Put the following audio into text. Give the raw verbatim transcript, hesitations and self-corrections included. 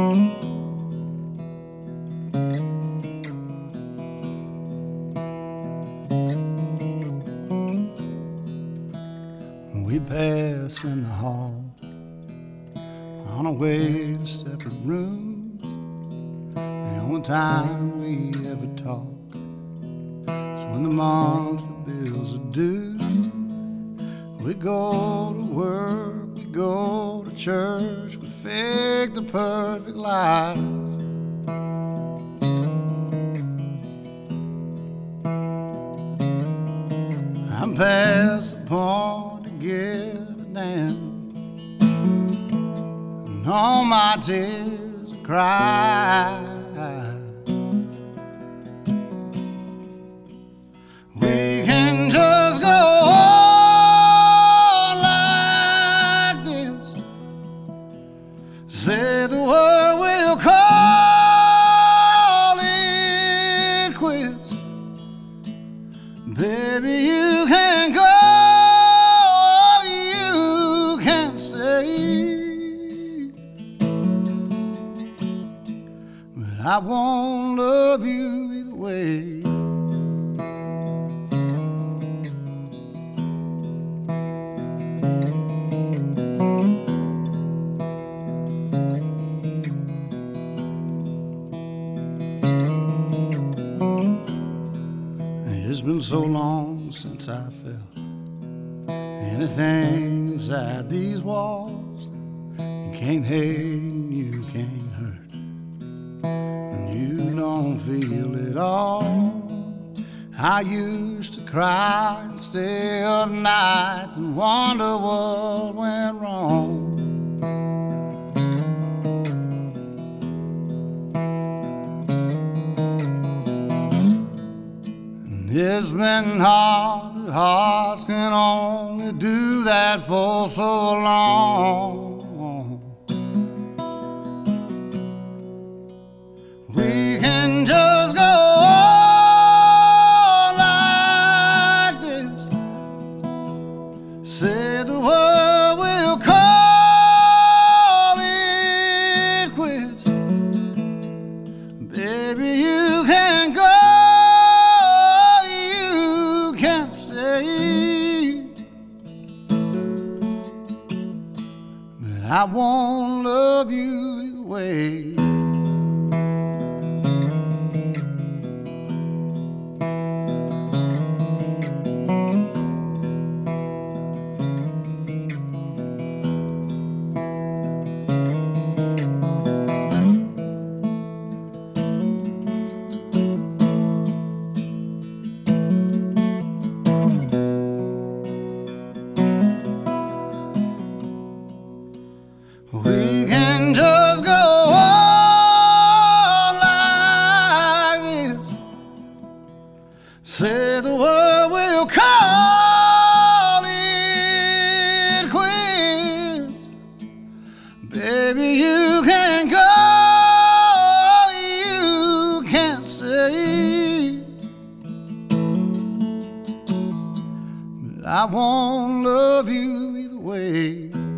We pass in the hall on our way to separate rooms. The only time we ever talk is when the monthly bills are due. We go to work, we go to church, we fake the perfect life. I'm past the point to give a damn, and all my tears are cry. We can just go on like this, say the word, we'll call it quits. Baby, you can go, you can stay, but I won't love you either way. It's been so long since I felt anything inside these walls. You can't hate and you can't hurt, and you don't feel it all. I used to cry and stay up nights and wonder what went wrong. It's been hard, but hearts can only do that for so long. We can just go on like this, say the word, we'll call it quits. Baby, you can go, but I won't love you either way. We can just go on like this, say the word, we'll call it quits. Baby, you can go, you can't stay, but I won't love you either way.